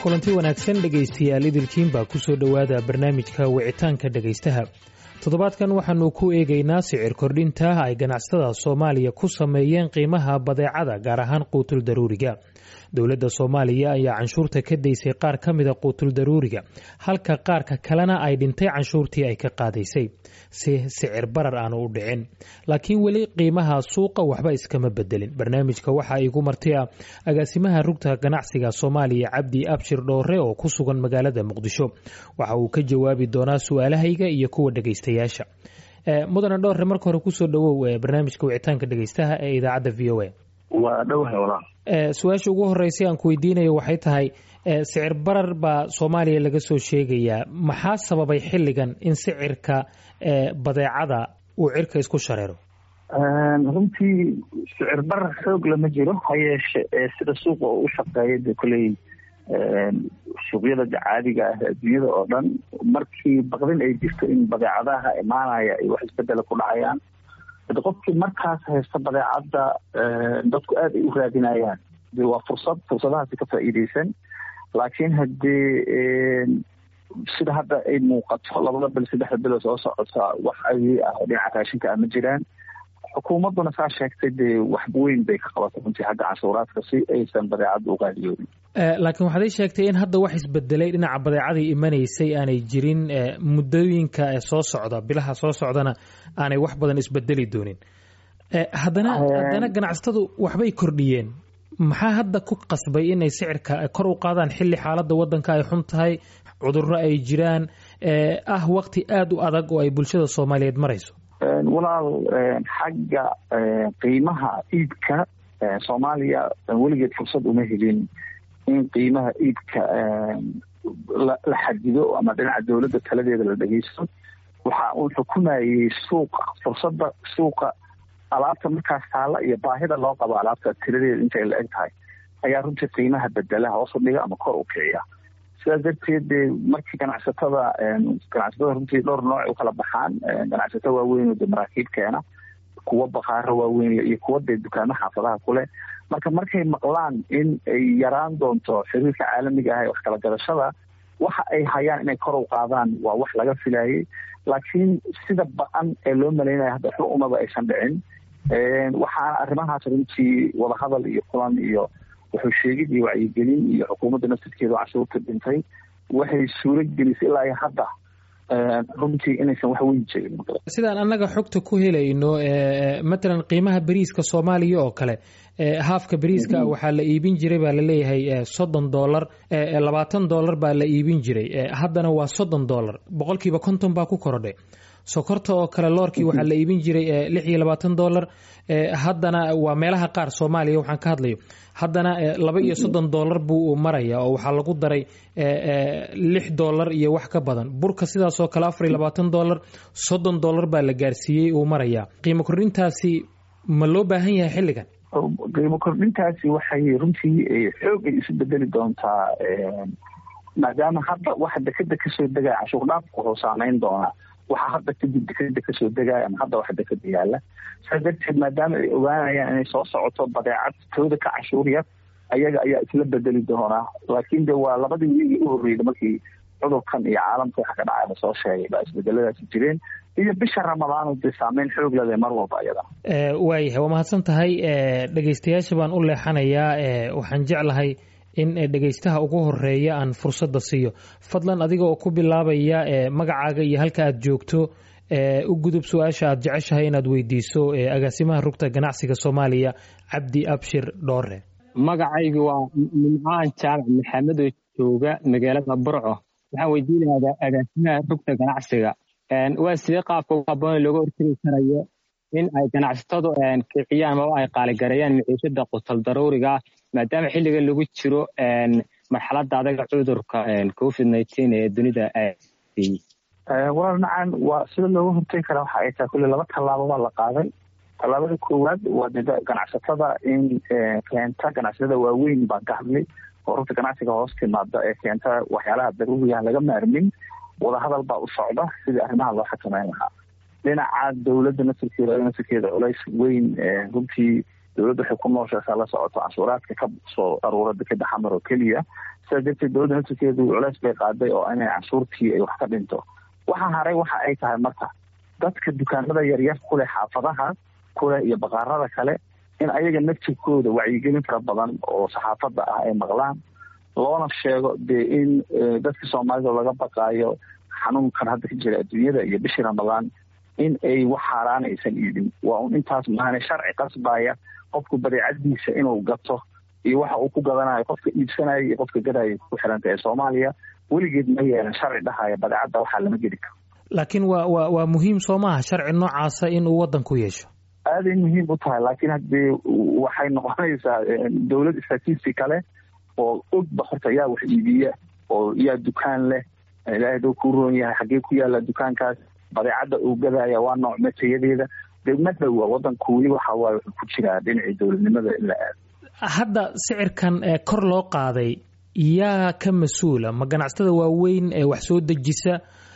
kulanti wanaagsan dhegaystayaal idilkiin baa ku soo dhowaada barnaamijka wicitaanka dhegaystaha. Toddobaadkan waxaanu ku eegaynaa sicir kordhinta ay ganacsatada Soomaaliya ku sameeyeen qiimaha badeecada gaar ahaan quutul daruuriga. Dowladda Soomaaliya ayaa canshuurta ka daysay qaar ka mid ah quutul daruuriga, halka qaarka kalena ay dhintay canshuurtii ay ka qaadaysay si sicir barar aanu u dhicin. Laakiin weli qiimaha suuqa waxba iskama bedelin. Barnaamijka waxaa igu martay agaasimaha rugta ganacsiga Soomaaliya Cabdi Abshir Dhoore oo ku sugan magaalada Muqdisho. Waxa uu ka jawaabi doonaa su'aalahayga iyo kuwa dhagaystayaasha. Mudane Dhoore, marka hore ku soo dhawow barnaamijka wicitaanka dhagaystaha ee idaacadda VOA. waa dhowhay walaal. Su-aasha ugu horeysay aan ku weydiinayo waxay tahay sicir barar baa Soomaaliya laga soo sheegayaa. Maxaa sababay xilligan in sicirka badeecada uu cirka isku shareero? runtii sicir barar xoog lama jiro, ha yeeshe sida suuqa oo u shaqeeya dee koley suuqyada caadiga ah adduunyada oo dhan markii baqdin ay jirto in badeecadaha imaanaya ay wax isbedela ku dhacayaan, qofkii markaas haysta badeecadda dadku aad ay u raadinayaan. waa fursadahaasi ka faa'iideysan. laakiin haddii sida hadda ay muuqato 2 bil 3 bil soo socota wax ay dhinaca raashinka ama jiraan, xukuumadduna saa sheegtay dee wax weyn bay ka qabatay runtii xagga canshuuraadka si aysan badeecadda u qaaliyoobin. laakiin waxaad sheegtay in hadda wax isbedelay dhinaca badeecadii imanaysay aanay jirin, muddooyinka soo socda, bilaha soo socdana aanay wax badan isbedeli doonin. haddana ganacsatadu waxbay kordhiyeen. maxaa hadda ku qasbay inay sicirka kor u qaadaan xilli xaaladda waddanka ay xun tahay, cudurro ay jiraan, waqti aad u adag oo ay bulshada Soomaaliyeed marayso? walaal, xagga qiimaha iibka Soomaaliya weligeed fursad uma helin in qiimaha iibka la xadido ama dhinaca dowladda taladeeda la dhageysto. waxa uu xukumayay fursadda suuqa alaabta markaas taala iyo baahida loo qabo alaabta tiradeeda intay la eg tahay ayaa runtii qiimaha bedela hoos u dhiga ama kor u kiciya. sidaas darteed markii ganacsatada runtii dhowr nooc u kala baxaan. ganacsato waaweyn oo maraakiib keena, kuwa baqaaro waaweyn iyo kuwa dee dukaamo xaafadaha kule. markay maqlaan in ay yaraan doonto xiriirka caalamiga ah ee wax kala gadashada, waxa ay hayaan inay kor u qaadaan waa wax laga filayay. laakiin sida ba-an ee loo malaynaya hadda waxba umaba aysan dhicin. waxaana arrimahaas runtii wadahadal iyo kulan iyo wuxuu sheegid iyo wacyigelin iyo xukuumadda naftirkeeda oo cashuurta dhintay waxay suuro gelisay ilaa hadda runtii inaysan wax weyn jirin. sidaan annaga xogta ku helayno, matalan qiimaha bariiska Soomaaliya oo kale, haafka bariiska waxaa la iibin jiray baa laleeyahay $30, $20 baa la iibin jiray, haddana waa $30, boqolkiiba 50 baa ku korodhay. sokorta oo kale loorkii waxaa la iibin jiray $26, haddana waa meelaha qaar Soomaaliya waxaan ka hadlayo, haddana $32 buu maraya oo waxaa lagu daray $6 iyo wax ka badan. burka sidaas oo kale $24, $30 baa la gaarsiiyey uu maraya. qiimo kordhintaasi ma loo baahan yahay xilligan? qiimo kordhintaasi waxay runtii xoog ay isu bedeli doontaa, maadaama hadda waxa dekeda kasoo degaya cashuur dhaafku wuxuu saameyn doonaa waxa hadda kadib dekeda kasoo degaya ama hadda waxa dekeda yaala. sidaas darteed maadaama ay ogaanayaan inay soo socoto badeecad tooda ka cashuur yar, ayaga ayaa isla bedeli doonaa. laakiin de waa labadii wiigii u horreeyay markii cudurkan iyo caalamka waxa ka dhacay lasoo sheegay baa isbedeladaasi jireen, iyo bisha Ramadaan dee saameyn xoog leh mar walba ayada. waayahay, waa mahadsan tahay. dhegaystayaasha baan u leexanayaa. waxaan jeclahay in dhegaystaha ugu horeeya aan fursadda siiyo. fadlan adiga oo ku bilaabaya magacaaga iyo halka aad joogto, u gudub su-aasha aad jeceshahay inaad weydiiso agaasimaha rugta ganacsiga Soomaaliya Cabdi Abshir Dhoore. magacaygu waa Nimcaan Jaamac Maxamed oo jooga magaalada Burco. waxaan weydiinayaa agaasimaha rugta ganacsiga, waa sidee qaabka ugu habboon looga hortagi karayo in ay ganacsatadu kiciyaan ama ay qaaligareeyaan maciishada qutul daruuriga maadaama xilligan lagu jiro marxaladda adaga cudurka COVID-19 ee dunida walaal nacan waa sida looga hortagi karaa waxa ay tahay kulli 2 tallaabo baa la qaaday. tallaabada koowaad waa ganacsatada in keenta ganacsatada waaweyn baa ka hadlay oo rugta ganacsiga hoos timaada ee keenta waxyaalaha daruuriga laga maarmin. wadahadal baa u socda sidii arrimaha loo xakameyn lahaa. dhinaca dowladda naftirkeeda culays weyn runtii dowladda waxay ku nooshahay la socoto canshuuraadka ka soo aruura dekeda xamar oo keliya sida darteed dowladda naftirkeedu culays bay qaaday oo inay canshuurtii ay wax ka dhinto. waxa haray waxa ay tahay marka dadka dukaamada yaryar ku leh xaafadaha kule iyo baqaarada kale in ayaga naftirkooda wacyigelin fara badan oo saxaafadda ah ay maqlaan, loona sheego dee in dadka soomaalida laga baqaayo xanuunkan hadda ka jira adduunyada iyo bishii ramadaan in ay wax xaaraan aysan iibin. waa un intaas maahane sharci qasbaya qofku badeecadiisa inuu gato iyo waxa uu ku gadanayo qofka iibsanaya iyo qofka gadaya ku xiranta ee Soomaaliya weligeed ma yeelan sharci dhahaya badeecada waxaa lama geli karo. laakiin waa muhiim soo maaha sharci noocaasa inuu waddanku yeesho. aaday muhiim u tahay, laakiin haddii waxay noqonaysaa dowlad statistic kale oo ogba horta yaa wax iibiya oo yaa dukaan leh, ilaahay doo ku roon yahay xaggee ku yaala dukaankaas, badeecada uu gadaya waa nooc matayadeeda. ma dhowa waddanku weli waxa waaye wuxuu ku jiraa dhinacii dowladnimada in la aado. hadda sicirkan kor loo qaaday yaa ka mas-uula? ma ganacsatada waaweyn ee wax soo dejisa,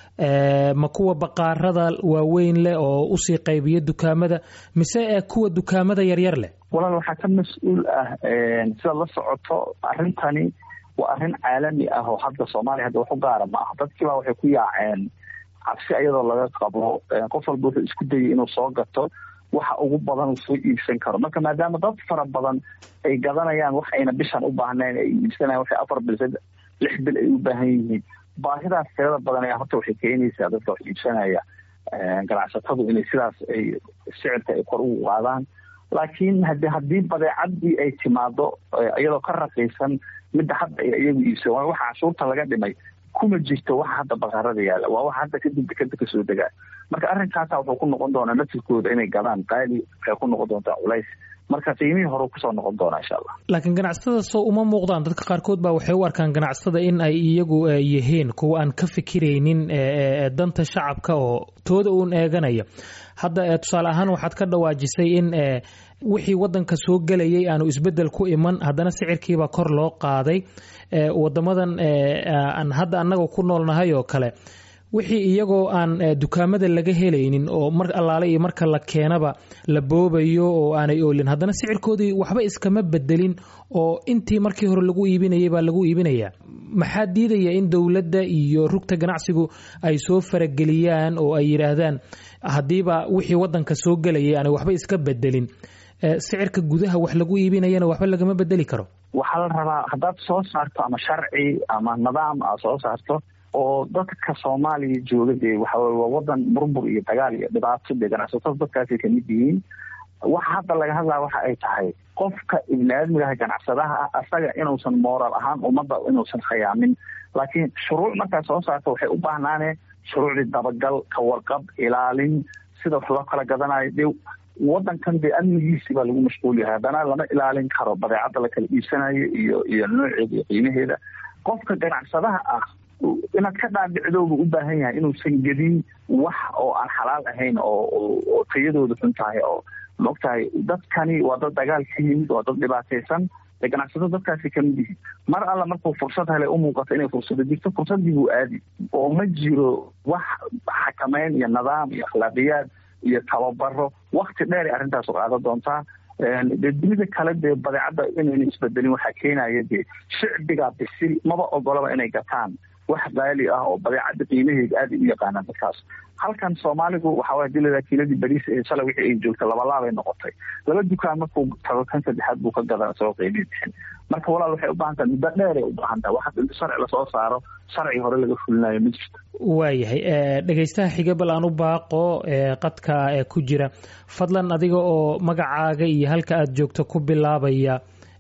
ma kuwa baqaarada waaweyn leh oo usii qaybiya dukaamada, mise kuwa dukaamada yaryar leh? walaal waxaa ka mas-uul ah sida la socoto arrintani waa arrin caalami ah oo hadda Soomaaliya hadda wax u gaara ma aha. dadkiibaa waxay ku yaaceen cabsi ayadoo laga qabo qof walba wuxuu isku dayay inuu soo gato waxa ugu badan uu soo iibsan karo. marka maadaama dad fara badan ay gadanayaan wax ayna bishan u baahnayn, ay iibsanayaan waxay 4 bil 6 bil ay u baahan yihiin, baahidaas tirada badan ayaa horta waxay keenaysaa dadka wax iibsanaya ganacsatadu inay sidaas ay sicirka ay kor ugu qaadaan. laakiin haddii badeecadii ay timaado iyadoo ka raqiisan midda hadda ay iyagu iibsan waxa canshuurta laga dhimay kuma jirto waxa hadda baqaarada yaala, waa waxa hadda kadib dekada ka soo degaa. marka arrinkaasa wuxuu ku noqon doonaa naftirkooda inay gadaan qaali, waxay ku noqon doontaa culays. marka qiimihii hore kusoo noqon doonaa insha allah. laakiin ganacsatada soo uma muuqdaan. dadka qaarkood baa waxay u arkaan ganacsatada in ay iyagu yihiin kuwa aan ka fikiraynin danta shacabka oo tooda uun eeganaya. hadda tusaale ahaan waxaad ka dhawaajisay in wixii waddanka soo gelayay aanu isbeddel ku iman, haddana sicirkiibaa kor loo qaaday. wadamadan aan hadda annaga ku noolnahay oo kale wixii iyagoo aan dukaamada laga helaynin oo mar allaale iyo marka la keenaba la boobayo oo aanay oolin, haddana sicirkoodii waxba iskama bedelin oo intii markii hore lagu iibinayay baa lagu iibinayaa. maxaa diidaya in dowladda iyo rugta ganacsigu ay soo farageliyaan oo ay yidhaahdaan haddiiba wixii waddanka soo gelayay aanay waxba iska bedelin, sicirka gudaha wax lagu iibinayana waxba lagama bedeli karo? waxaa la rabaa haddaad soo saarto ama sharci ama nidaam aad soo saarto oo dadka Soomaaliya jooga dee waxa waa wadan burbur iyo dagaal iyo dhibaato dee ganacsatada dadkaasi ka mid yihiin. waxa hadda laga hadlaa waxa ay tahay qofka ibnaadmiga ganacsadaha asaga inuusan moral ahaan ummadda inuusan khayaamin, laakiin shuruuc markaa soo saarto waxay u baahnaaneen shuruucdii dabagal, ka warqab, ilaalin, sida wax loo kala gadanayo. dee waddankan dee amnigiisii baa lagu mashquul yahay, haddana lama ilaalin karo badeecada la kala iibsanayo iyo nooceeda iyo qiimaheeda. qofka ganacsadaha ah inaad ka dhaadhicdooba u baahan yahay inuusan gedin wax oo aan xalaal ahayn oo tayadooda xun tahay. oo maogtahay dadkani waa dad dagaal ka yimid, waa dad dhibaataysan, ganacsatada dadkaasi kamid yihiin. mar alla markuu fursad helay u muuqato inay fursado jirto, fursadii buu aadi. oo ma jiro wax xakameyn iyo nidaam iyo akhlaaqiyaad iyo tababaro wakti dheer ay arrintaas u qaadan doontaa. dee dunida kale dee badeecadda inayna isbedelin waxaa keenaya dee shicbiga bisil maba ogolaba inay gataan wax qaali ah oo badeecada qiimaheeda aad u yaqaanaan dadkaas. halkan Soomaaligu waxa waa dilada kiiladii bariis ee shalay wixii ay joogtay laba ay noqotay. laba dukaan markuu tago kan saddexaad buu ka gadaa soo qiimii bixin. marka walaal waxay u baahan tahay muddo dheer ay u baahan tahay waxa inta sharci la soo saaro sharci hore laga fulinayo ma jirto. waayahay dhagaystaha xiga bal aan u baaqo qadka ku jira, fadlan adiga oo magacaaga iyo halka aad joogto ku bilaabaya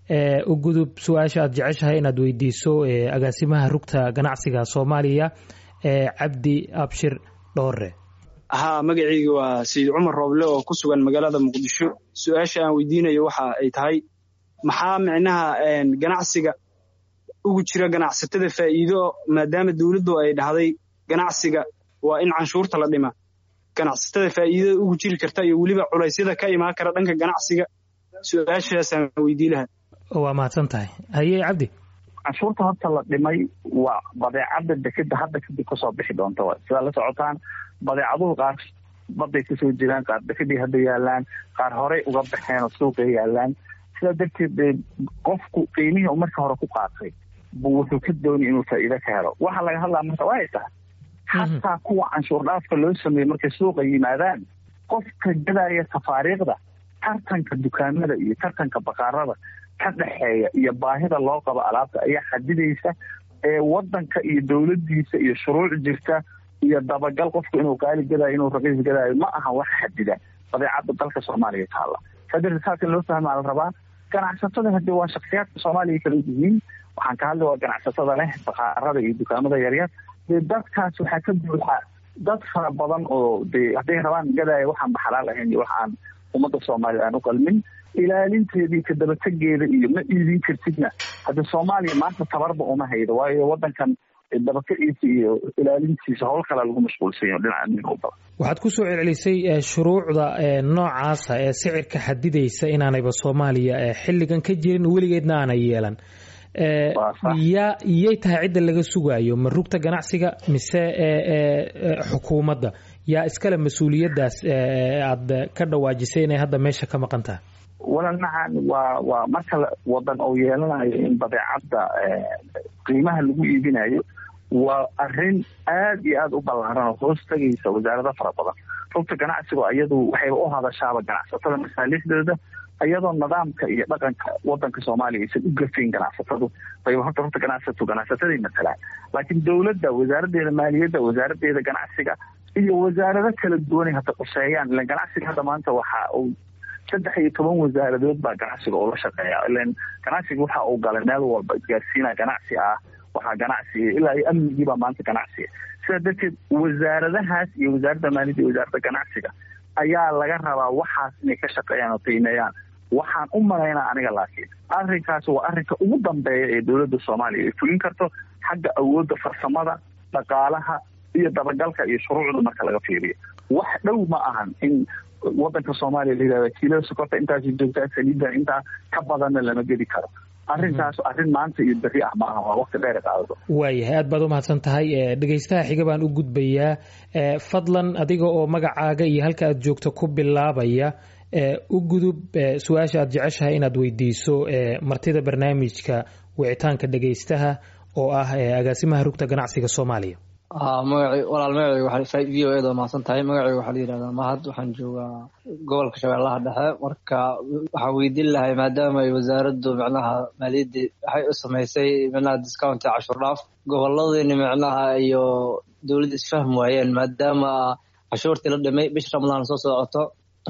u gudub su-aasha aad jeceshahay inaad weydiiso agaasimaha rugta ganacsiga Soomaaliya Cabdi Abshir Dhoore. magacayga waa Sayid Cumar Rooble oo ku sugan magaalada Muqdisho. su-aasha aan weydiinayo waxa ay tahay maxaa micnaha ganacsiga ugu jira ganacsatada faa'iido maadaama dawladdu ay dhahday ganacsiga waa in canshuurta la dhima, ganacsatada faa'iido ugu jiri karta iyo weliba culeysyada ka imaan kara dhanka ganacsiga. su-aashaas aan weydiin lahaa. waa mahadsan tahay. haye Cabdi. canshuurta horta la dhimay waa badeecada dekeda hadda kadib kasoo bixi doonta. sidaa la socotaan badeecaduhu qaar baday kasoo jiraan, qaar dekedii hadda yaalaan, qaar horey uga baxeen oo suuqa yaalaan. sidaa darteed qofku qiimihii marka hore ku qaatay buu wuxuu ka doonay inuu faa'iido ka helo. Waxa laga hadlaa marka waa tahay xataa kuwa canshuur dhaafka loo sameeyey markay suuqa yimaadaan qofka gadaya tafaariiqda tartanka dukaamada iyo tartanka baqaarada ka dhexeeya iyo baahida loo qabo alaabta ayaa xadidaysa wadanka iyo dowladiisa iyo shuruuc jirta iyo dabagal qofku inuu qaali gadaayo inuu raqiis gadaayo ma aha wax xadida badeecada dalka Soomaaliya taala. Sadarkaas loo fahmaa la rabaa ganacsatada hadii waa shakhsiyaadka Soomaaliya kala yihiin waxaan ka hadlay waa ganacsatada leh baqaarada iyo dukaamada yaryar dadkaas waxaa ka buuxa dad fara badan oo hadday rabaan gadaayo waxaan xalaal ahayn iyo waxaan ummadda Soomaaliya aan u qalmin ilaalinteedii ka daba tageeda iyo ma iidin kartidna hadda Soomaaliya maanta tabarba uma haydo waayo wadankan dabakaciisa iyo ilaalintiisa howl kale lagu mashquulsan yahay dhinaca amniga. Waxaad ku soo celcelisay shuruucda noocaas ee sicirka xadidaysa inaanayba Soomaaliya xilligan ka jirin weligeedna aanay yeelan. Yay tahay cidda laga sugayo ma rugta ganacsiga mise xukuumadda yaa iskale mas'uuliyadaas aad ka dhawaajisay inay hadda meesha ka maqan tahay? walanacan waa marka wadan oo yeelanayo in badeecada qiimaha lagu iibinayo waa arrin aad iyo aad u ballaaran oo hoos tagaysa wasaaradda fara badan. rugta ganacsiga iyadu waxay u hadashaaba ganacsatada masaalixdooda iyadoo nidaamka iyo dhaqanka wadanka Soomaaliya aysan u gafin ganacsatadu bay horta rugta ganacsatada matalaan laakiin dawladda wasaaradda maaliyadda wasaaradda ganacsiga iyo wasaarado kala duwan hata qorsheeyaan la ganacsiga hadda maanta waxa uu 13 wasaaradood baa ganacsiga oo la shaqeeya ilaan ganacsiga waxa uu galay meel walba gaarsiina ganacsi ah waxa ganacsi ilaa ay amnigiiba maanta ganacsi sida dadka wasaaradahaas iyo wasaaradda maaliyadda iyo wasaaradda ganacsiga ayaa laga rabaa waxaas inay ka shaqeeyaan oo qiimeeyaan waxaan u maleynaa aniga laakiin arrinkaas waa arrinka ugu dambeeya ee dawladda Soomaaliya ay fulin karto xagga awoodda farsamada dhaqaalaha iyo dabagalka iyo shuruucda marka laga fiiriyo wax dhow ma ahan in wadanka Soomaaliya la yiraahdo kiilo sokorta intaas joogta saliidda inta ka badan lama gedi karo arrintaas arrin maanta iyo bari ah ma aha waa waqti dheer qaado. Waayahay aad baad u mahadsan tahay dhageystaha xiga baan u gudbayaa fadlan adiga oo magacaaga iyo halka aad joogto ku bilaabaya u gudub su'aasha aad jeceshahay inaad weydiiso martida barnaamijka wicitaanka dhageystaha oo ah agaasimaha rugta ganacsiga Soomaaliya. magacaygu waxaa VOA da maasan tahay magacaygu waxaa la yiraahdaa Mahad waxaan joogaa gobolka Shabeellaha Dhexe marka waxaan weydiin lahay maadaama ay wasaaraddu macnaha maaliyadda waxay u sameysay macnaha discount cashuur dhaaf gobolladeena macnaha iyo dawladda isfahm waayeen maadaama cashuurtii la dhimay bisha Ramadaan soo socoto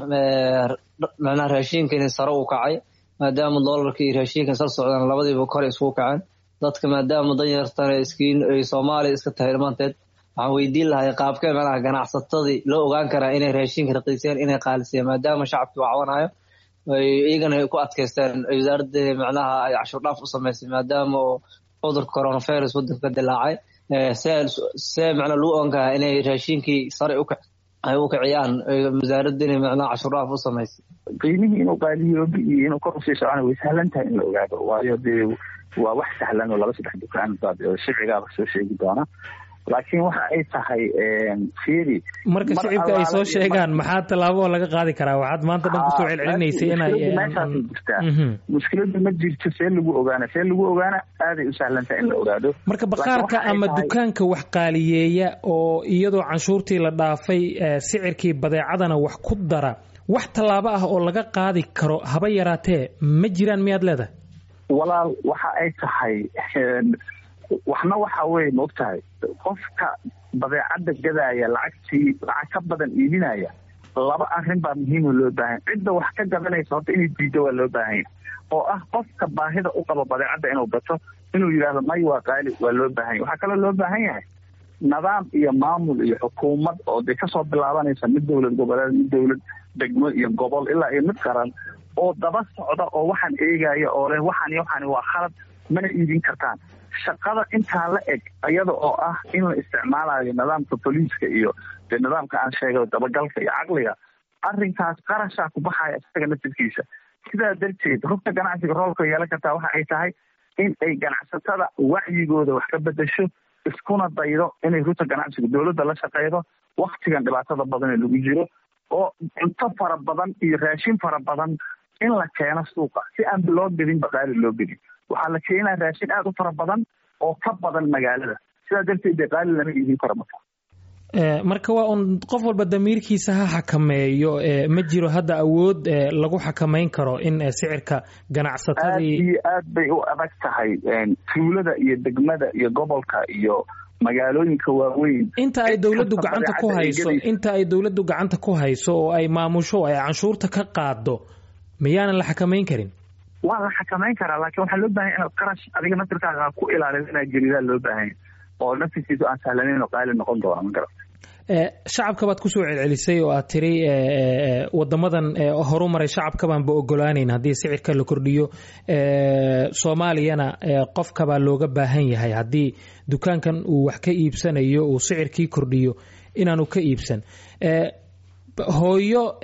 macnaha raashinka sare u kacay maadaama doolarka iyo raashinka sal socdaan labadiiba kor isku kaceen dadka maadaama danyartana iskiin ay Soomaaliya iska tahay maanteed waxaan weydiin lahay qaabkee macnaha ganacsatadii loo ogaan karaa inay raashinka raqiiseen inay qaaliseen maadaama shacabku wacwanayo ay iyagana ku adkaysteen wasaaradda macnaha ay cashuur dhaaf u sameysay maadaama cudurka coronavirus wadanka dilaacay see macnaha loo ogaan karaa inay raashinkii sare u kaciyaan wasaaradda macnaha cashuur dhaaf u sameysay qiimihii inuu qaaliyo iyo inuu kor u sii socon way sahlan tahay in la ogaado waayo waa wax sahlan oo 2-3 dukaan baad shirciga soo sheegi doona laakiin waxa ay tahay fiiri marka shicibka ay soo sheegaan maxaa talaabo laga qaadi karaa waxaad maanta dhan ku soo celcelinaysay inay mushkiladu ma jirto see lagu ogaana aaday u sahlan tahay in la ogaado marka baqaarka ama dukaanka wax qaaliyeeya oo iyadoo canshuurtii la dhaafay sicirkii badeecadana wax ku dara wax talaabo ah oo laga qaadi karo haba yaraatee ma jiraan miyaad leedahay walaal waxa ay tahay waxna waxa weey moogtahay qofka badeecada gadaya lacag ka badan iibinaya laba arrin baa muhiim loo baahan cidda wax ka gadanaysa horta inay diido waa loo baahan oo ah qofka baahida u qabo badeecada inuu gato inuu yiraahdo may waa qaali waa loo baahan waxa kale loo baahan yahay nidaam iyo maamul iyo xukuumad oo ka soo bilaabanaysa mid dawlad goboleed mid dawlad degmo iyo gobol ilaa iyo mid qaran oo daba socda oo waxaan eegaya oo leh waxaan waa khalad mana iibin kartaan shaqada intaa la eg iyada oo ah in la isticmaalayo nidaamka booliiska iyo nidaamka aan sheegay dabagalka iyo caqliga arrinkaas qarasha ku baxaya isaga naftiisa sidaa darteed rugta ganacsiga roolka yeelan kartaa waxa ay tahay in ay ganacsatada wacyigooda wax ka bedesho iskuna daydo inay rugta ganacsiga dawladda la shaqeydo waqtigan dhibaatada badan ee lagu jiro oo cunto fara badan iyo raashin fara badan in la keeno suuqa si aan loo gelin baqaali loo gelin waxaa la keenaa raashin aad u fara badan oo ka badan magaalada sidaa darteed dee qaali lama iibin karo marka waa un qof walba damiirkiisa ha xakameeyo ma jiro hadda awood lagu xakamayn karo in sicirka ganacsatadii aad iyo aad bay u adag tahay tuulada iyo degmada iyo gobolka iyo magaalooyinka waaweyn inta ay dawladdu gacanta ku hayso oo ay maamusho ay canshuurta ka qaado miyaanan la xakamayn karin waa la xakamayn karaa laakiin waxaa loo baahanya inaad qarash adiga naftirkaaga ku ilaaliyo inaad gelidaa loo baahanya oo naftiisiisu aan sahlanayn oo qaali noqon doona ma garata shacabka baad kusoo celcelisay oo aad tiri wadamadan horu maray shacabka baanba ogolaanayn haddii sicirka la kordhiyo soomaaliyana qofkabaa looga baahan yahay haddii dukaankan uu wax ka iibsanayo uu sicirkii kordhiyo inaanu ka iibsan hooyo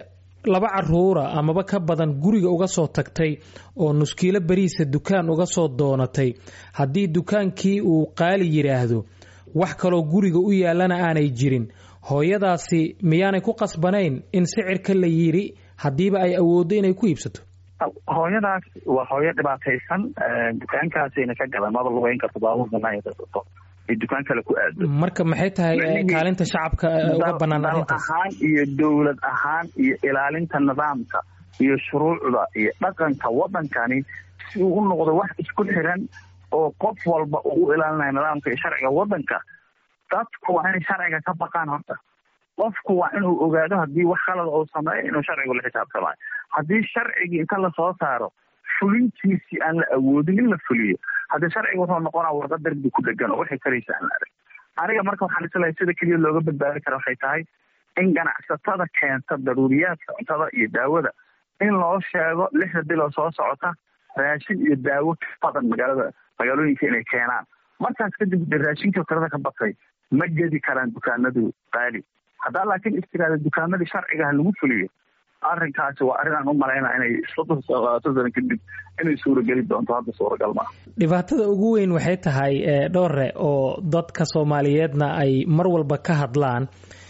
2 caruura amaba ka badan guriga uga soo tagtay oo nuskiilo bariisa dukaan uga soo doonatay haddii dukaankii uu qaali yidhaahdo wax kaloo guriga u yaalana aanay jirin hooyadaasi miyaanay ku qasbanayn in sicirka la yidhi haddiiba ay awooddo inay ku iibsato hooyadaas waa hooyo dhibaataysan dukaankaasayna ka gadan maba lugeyn karto baabuurdanaato dukaan kale ku aado marka maxay tahay kaalinta shacabka uga bannaan arrintaas ahaan iyo dowlad ahaan iyo ilaalinta nidaamka iyo shuruucda iyo dhaqanka waddankani si uu u noqdo wax isku xiran oo qof walba uu u ilaalinayo nidaamka iyo sharciga waddanka dadku waa inay sharciga ka baqaan horta qofku waa inuu ogaado haddii wax khalada uu sameeyo inuu sharcigu la xisaabtamayo haddii sharcigii inta lasoo saaro fulintiisii aan la awoodin in la fuliyo haddii sharciga wuxuu noqonaa warda darbi ku dhegan oo waxay karaysa aan la arag aniga marka waxaan islahay sida keliya looga badbaadi kara waxay tahay in ganacsatada keenta daruuriyaadka cuntada iyo daawada in loo sheego 6 biloo soo socota raashin iyo daawo ka badan magaalooyinka inay keenaan markaas kadib raashinka tirada ka batay ma gedi karaan dukaanadu qaali haddaa laakiin istiraada dukaanadii sharcigaha lagu fuliyo arrinkaasi waa arrin aan u malaynaa inay 30 sano kadib inay suurageli doonto hadda suuragal maaha dhibaatada ugu weyn waxay tahay dhowre oo dadka soomaaliyeedna ay mar walba ka hadlaan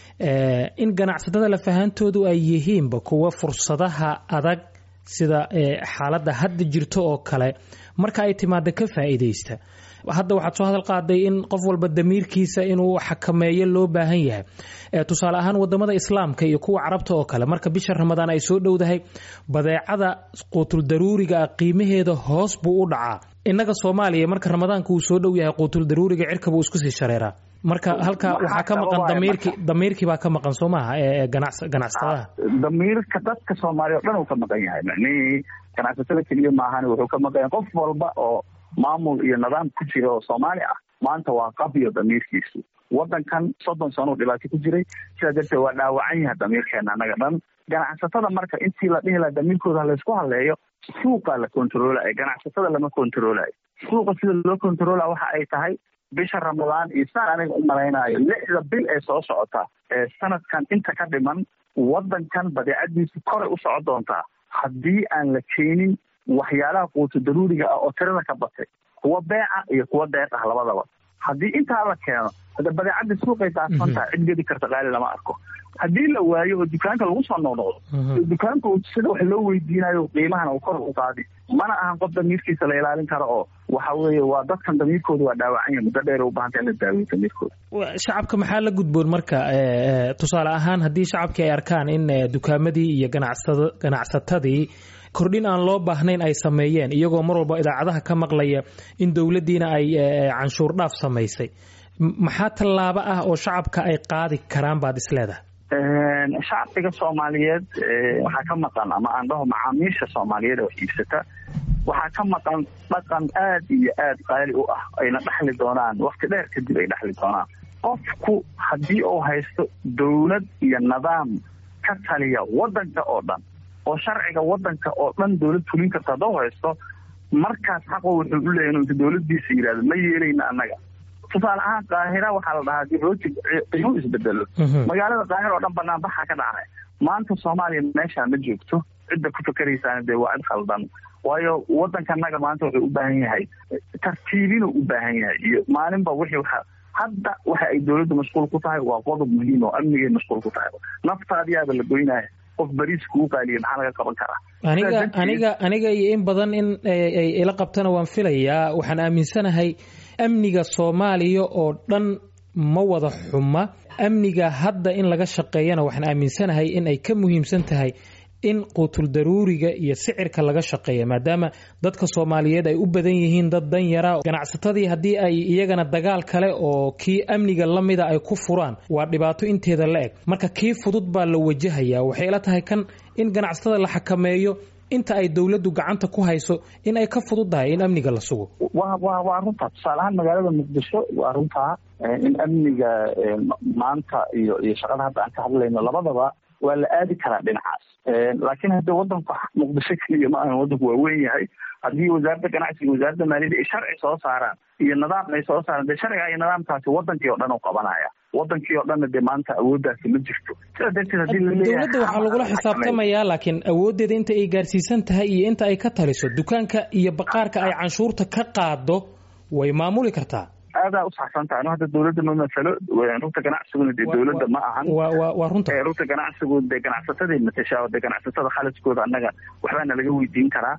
in ganacsatada lafahantoodu ay yihiinba kuwa fursadaha adag sida xaaladda hadda jirto oo kale marka ay timaado ka faa'iidaysta hadda waxaad soo hadal qaaday in qof walba damiirkiisa inuu xakameeyo loo baahan yahay tusaale ahaan wadamada islaamka iyo kuwa carabta oo kale marka bisha ramadaan ay soo dhowdahay badeecada quutul daruuriga qiimaheeda hoos buu u dhacaa innaga Soomaaliya marka ramadaanku uu soo dhow yahay quutul daruuriga cirka buu isku sii shareeraa marka halka waxa ka maqan damiirkii baa ka maqan Soomaha ganacsadaha damiirka dadka Soomaaliya oo dhan uu ka maqan yahay ganacsatada kaliya maahan wuxuu ka maqan yahay qof walba oo maamul iyo nidaam ku jira oo Soomaali ah maanta waa qabiyo damiirkiisu waddankan 30 sano dhibaato ku jiray sida darteed waa dhaawacan yahay damiirkeena anaga dhan ganacsatada marka intii la dhihi lahaa damiirkooda la isku haleeyo suuqa la kontroolayo ganacsatada lama kontroolayo suuqa sida loo kontroolaa waxa ay tahay bisha ramadaan iyo saan aniga u malaynayo 6 bil ee soo socota ee sanadkan inta ka dhiman waddankan badeecadiisu kor u socon doontaa haddii aan la keenin waxyaalaha quutu daruuriga ah oo tirada ka batay kuwa beeca iyo kuwa deeq ah labadaba haddii intaa la keeno hada badeecada suuqay taasanta cid gedi karta qaali lama arko haddii la waayo oo dukaanka lagu soo noqdo dukaanku sida wax loo weydiinayo qiimahana uu kor u qaadi mana ahan qof damiirkiisa la ilaalin karo oo waxa weeye waa dadkan damiirkooda waa dhaawacan yahay muddo dheer u baahan tahay in la daaweeyo damiirkooda shacabka maxaa la gudboon marka tusaale ahaan haddii shacabkii ay arkaan in dukaamadii iyo ganacsatadii kordhin aan loo baahnayn ay sameeyeen iyagoo mar walba idaacadaha ka maqlaya in dowladdiina ay canshuur dhaaf samaysay maxaa tallaabo ah oo shacabka ay qaadi karaan baad isleedahay shacbiga Soomaaliyeed waxaa ka maqan ama aan dhaho macaamiisha Soomaaliyeed oo iibsata waxaa ka maqan dhaqan aad iyo aad qaali u ah ayna dhaxli doonaan waqti dheer kadib ay dhaxli doonaan qofku haddii uu haysto dowlad iyo nidaam ka taliya waddanka oo dhan oo sharciga waddanka oo dhan dowlad fulin karta hadduu haysto markaas xaqo wuxuu u leeyahay inuu dowladdiisa yidhaahdo ma yeelayna annaga tusaale ahaan qaahira waxaa la dhahaa rooti qiimo isbedelo magaalada qaahira oo dhan banaanbaxa ka dhacay maanta Soomaaliya meesha ma joogto cidda ku fakaraysaana dee waa cid khaldan waayo waddankanaga maanta wuxuu u baahan yahay tartiibin u baahan yahay iyo maalinba wixii hadda waxa ay dowladda mashquul ku tahay waa qodob muhiim oo amniga mashquul ku tahay naftaadiyaaba la goynayo qof bariis kugu qaaliya maxaa laga qaban karaa aniga iyo in badan in ay ila qabtana waan filayaa. waxaan aaminsanahay amniga Soomaaliya oo dhan ma wada xuma. amniga hadda in laga shaqeeyana waxaan aaminsanahay in ay ka muhiimsan tahay in quutul daruuriga iyo sicirka laga shaqeeya, maadaama dadka Soomaaliyeed ay u badan yihiin dad dan yara. ganacsatadii haddii ay iyagana dagaal kale oo kii amniga la mida ay ku furaan waa dhibaato inteeda la eg. marka kii fudud baa la wajahayaa. waxay ila tahay kan in ganacsatada la xakameeyo inta ay dawladdu gacanta ku hayso in ay ka fududahay in amniga la sugo. waa runtaa. tusaale ahaan magaalada Muqdisho waa runtaa in amniga maanta iyo shaqada hadda aan ka hadlayno labadaba waa la aadi karaa dhinacaas. laakiin hadda wadanku Muqdisho keliya ma ahan, wadanku waa weyn yahay. haddii wasaaradda ganacsiga iyo wasaaradda maaliyadda ay sharci soo saaraan iyo nidaam ay soo saaraan, dee sharciga iyo nidaamkaasi wadankii oo dhan u qabanaya. wadankii oo dhanna dee maanta awooddaasi ma jirto. sidaa darteed haddii la leeyahay dawladda waxaa lagula xisaabtamayaa, laakiin awooddeeda inta ay gaarsiisan tahay iyo inta ay ka taliso dukaanka iyo baqaarka ay canshuurta ka qaado way maamuli kartaa. aadaa u saxsan tahay. hadda dawladda ma masalo rugta ganacsiguna dee dawladda ma ahan. waa runta. rugta ganacsigu dee ganacsatada matashaa, dee ganacsatada khaladkooda annaga waxbaana laga weydiin karaa.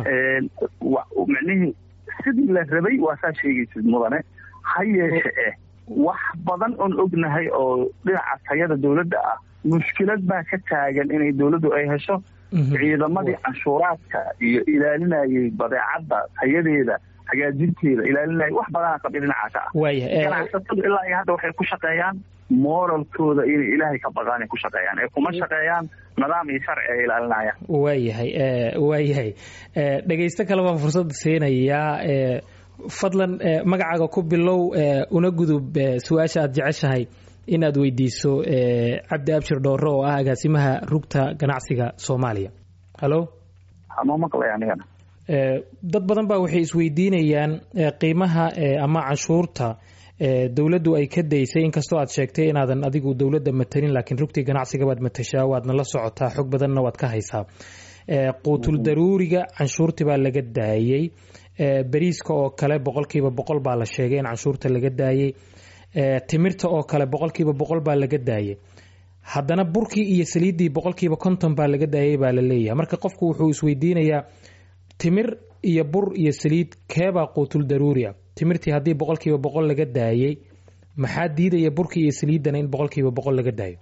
micnihii sidii la rabay waa saa sheegaysid mudane. ha yeeshe wax badan oon ognahay oo dhinaca tayada dawladda ah, mushkilad baa ka taagan inay dawladdu ay hesho ciidamadii canshuuraadka iyo ilaalinayay badeecadda tayadeeda hagaajinteeda ilaalinaya. wax badanaa qabay dhinacaasa ah. ganacsatadu ilaa iyo hadda waxay ku shaqeeyaan moralkooda inay ilaahay ka baqaan ay ku shaqeeyaan, ee kuma shaqeeyaan nidaam iyo sharci ay ilaalinayaan. waayahay dhegaysto kale baan fursadda siinayaa. fadlan magacaaga ku bilow una gudub su-aasha aad jeceshahay inaad weydiiso cabdi abshir dhoore oo ah agaasimaha rugta ganacsiga Soomaaliya. halo ma maqlay anigana. dad badan baa waxay isweydiinayaan qiimaha ama canshuurta dawladdu ay ka daysay, inkastoo aad sheegtay inaadan adigu dawladda matalin, laakiin rugtii ganacsiga baad matashaa, waadna la socotaa, xog badanna waad ka haysaa. quutul daruuriga canshuurtii baa laga daayey. bariiska oo kale 100% baa la sheegay in canshuurta laga daayey. timirta oo kale 100% baa laga daayey. haddana burkii iyo saliiddii 50% baa laga daayey baa la leeyahay. marka qofku wuxuu isweydiinayaa timir iyo bur iyo saliid keebaa quutul daruuriya? timirtii haddii 100% laga daayey, maxaa diidaya burkii iyo saliiddana in 100% laga daayo?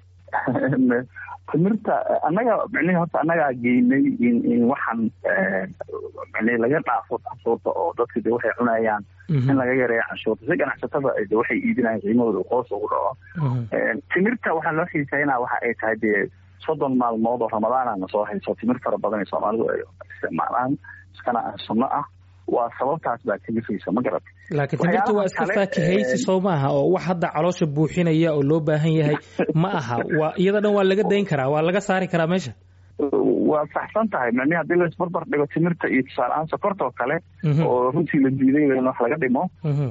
timirta annaga micnihi horta annagaa geynay in waxaan micnihi laga dhaafo canshuurta oo dadka de waxay cunayaan in laga yareeyo canshuurta. si ganacsatada de waxay iibinayaan qiimahooda hoos ugu dhaco. timirta waxaa loo xiisaynaa waxa ay tahay dee 30 maalmood oo ramadaanana soo hayso timir fara badan ee Soomaalidu ay isticmaalaan, iskana sunno ah. waa sababtaas baa kalifaysa, ma garad. laakiin timirta waa iska faakihaysi soo maaha oo wax hadda caloosha buuxinaya oo loo baahan yahay ma aha. waa iyada dhan waa laga dayn karaa, waa laga saari karaa meesha. waa saxsan tahay. micnihi haddii la isbarbar dhigo timirta iyo tusaale-aan sokorta oo kale oo runtii la diiday in wax laga dhimo,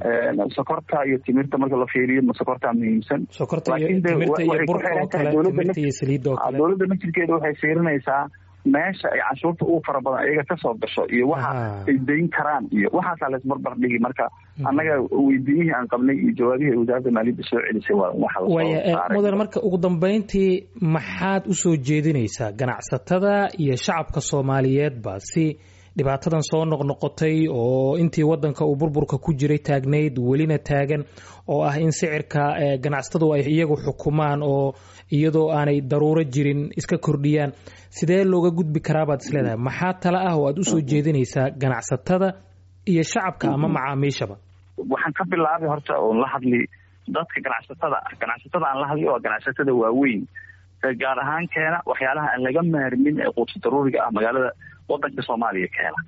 sokorta iyo timirta marka la fiiriyo ma sokortaa muhiimsan. sokorta iyo timirta iyo burka oo kale, timirta iyo saliidda oo kale. dawladda majirkeeda waxay fiirinaysaa meesha ay canshuurta ugu fara badan iyaga ka soo gasho iyo waxa ay dayn karaan iyo waxaasaa la isbarbar dhigi. marka annaga weydiinihii aan qabnay iyo jawaabihii ay wasaaradda maaliyadda soo celisay waa waxa la soo saaray. mudan, marka ugu dambeyntii maxaad u soo jeedinaysaa ganacsatada iyo shacabka Soomaaliyeedba si dhibaatadan soo noqnoqotay oo intii wadanka uu burburka ku jiray taagnayd welina taagan, oo ah in sicirka ganacsatadu ay iyagu xukumaan oo iyadoo aanay daruuro jirin iska kordhiyaan, sidee looga gudbi karaa baad isleedahay? maxaa tala ah oo aad u soo jeedinaysaa ganacsatada iyo shacabka ama macaamiishaba? waxaan ka bilaabay horta oon la hadli dadka ganacsatada aan la hadli oo ganacsatada waaweyn, gaar ahaan keena waxyaalaha aan laga maarmin ee quudsi daruuriga ah magaalada wadanka Soomaaliya keena.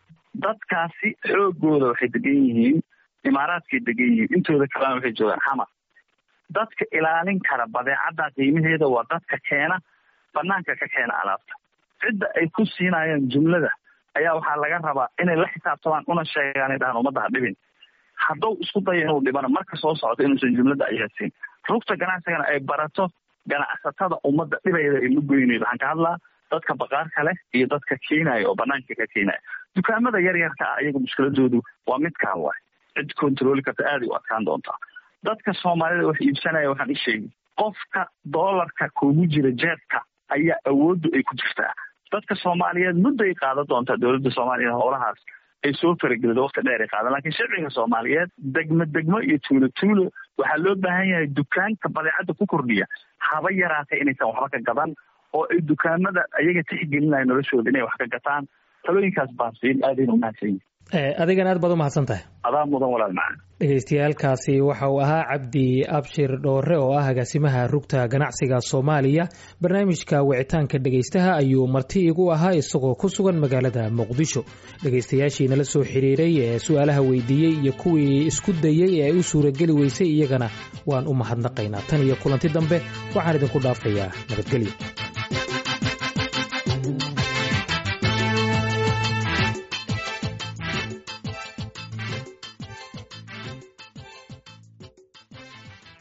dadkaasi xoogooda waxay degan yihiin imaaraadkay degan yihiin, intooda kalena waxay joogaan xamar. dadka ilaalin kara badeecadda qiimaheeda waa dadka keena, banaanka ka keena alaabta. cidda ay ku siinayaan jumlada ayaa waxaa laga rabaa inay la xisaabtamaan una sheegaan dhahan ummadda ha dhibin. hadduu isku dayo inuu dhibana marka soo socdo inuusan jumlada ayaasiin. rugta ganacsigana ay barato ganacsatada ummadda dhibayda ay la goynaydo. waxaan ka hadlaa dadka baqaarka leh iyo dadka keenaya oo banaanka ka keenaya. dukaamada yaryarka ah iyaga mushkiladoodu waa midkaan waay. cid kontrooli karta aaday u adkaan doontaa. dadka Soomaalida wax iibsanaya waxaan u sheegay qofka doolarka kuugu jira jeebka ayaa awooddu ay ku jirtaa. dadka Soomaaliyeed muddo ay qaadan doontaa dowladda Soomaaliya howlahaas ay soo faragelido waqti dheer ay qaadan, laakiin shacbiga Soomaaliyeed degmo iyo tuulo waxaa loo baahan yahay dukaanka badeecada ku kordhiya haba yaraatay inaysan waxba ka gadan oo ay dukaamada ayaga tixgelinaya noloshooda inay wax ka gataan. talooyinkaas baan siin aadayna umahadsan yihin. adigana aad baad umahadsan tahay. adaa mudan walaal macaan. dhegeystayaalkaasi waxa uu ahaa Cabdi Abshir Dhoore oo ah agaasimaha rugta ganacsiga Soomaaliya. barnaamijka wicitaanka dhegeystaha ayuu marti igu ahaa isagoo ku sugan magaalada Muqdisho. dhegeystayaashiina la soo xiriiray ee su'aalaha weydiiyey iyo kuwii isku dayay ee ay u suurageli weysay iyagana waan u mahadnaqaynaa. tan iyo kulanti dambe waxaan idinku dhaafayaa nabadgelyo.